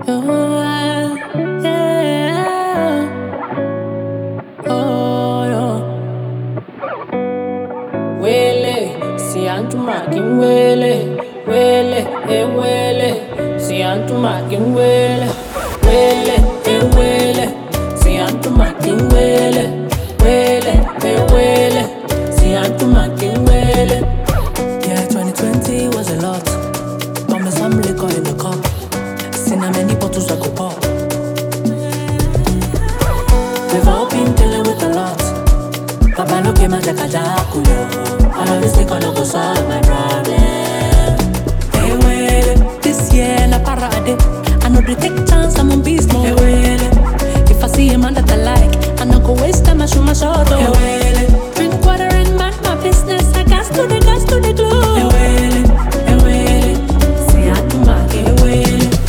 Oh, yeah. Oh, no. Wele, si antu makin wele, wele, wele, si antu makin wele, wele, wele, si antu makin wele, wele, wele, si antu makin wele. Yeah, 2020 was a lot. Got me some liquor in the cup. Seen how many bottles I could pop. We've all been dealing with a lot. Papa no came as a kajakuyo. All of this liquor no go solve my problem. Hey, wait, this year na parade. I know they take chance, I'm on beast mode. Hey, wait, if I see a man that I like, I no go waste time, I shoot my shot. Hey, wait, drink water and mind my business. I gas to the glow. Hey, wait, see I do my get away.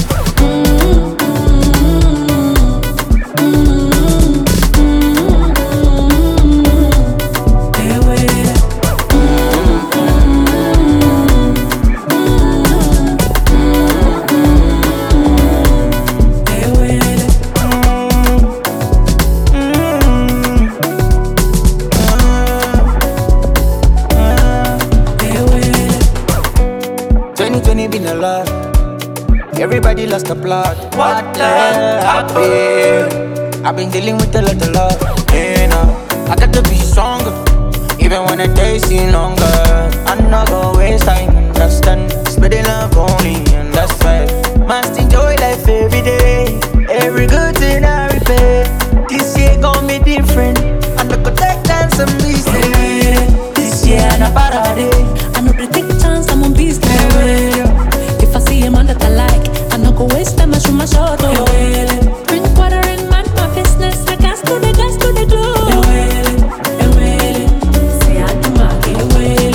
Everybody lost the plot. What the hell happened? I've been dealing with a lot of love. And I got to be stronger, even when the days seem longer. I'm not gonna waste time, understand? Spreading love only, and that's right. Must enjoy life every day. Every good thing I repay. This year gon' be different. I'm not gonna take dance and be still. This year I'm not I know they take chance, I'm on beast mode. If I see a man that I like, I no go waste time, I shoot my shot. Oh, well. Drink water and mind my business. I gas to the glow. Hey, well. Say I do my get away.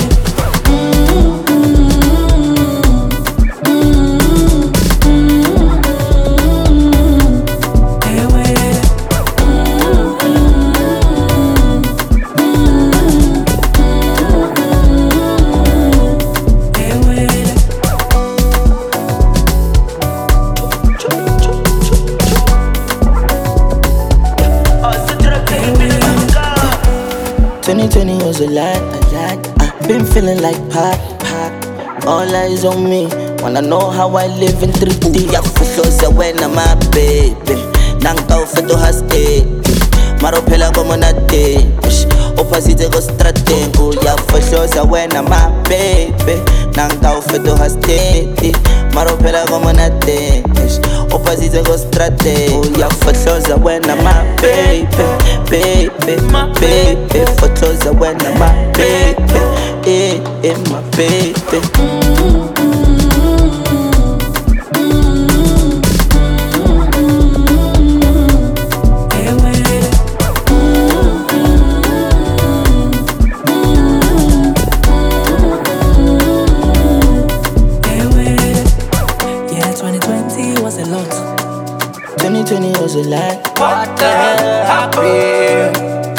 Hey, well. Hey, well. 2020 was a lot. I've been feeling like pop. All eyes on me. Wanna know how I live in 3D. Ya fuhloza wena my baby. Nanga ufeto haste. Marophela como nade. Opposite go stratengu. Ya fuhloza wena my baby. Nanga ufeto haste. Marophela como nade. Opposite go stratengu. Ya fuhloza wena my baby. My baby, for closer when I'm my baby, my baby. Yeah, 2020 was a lot. 2020 was a lot. What the hell happened?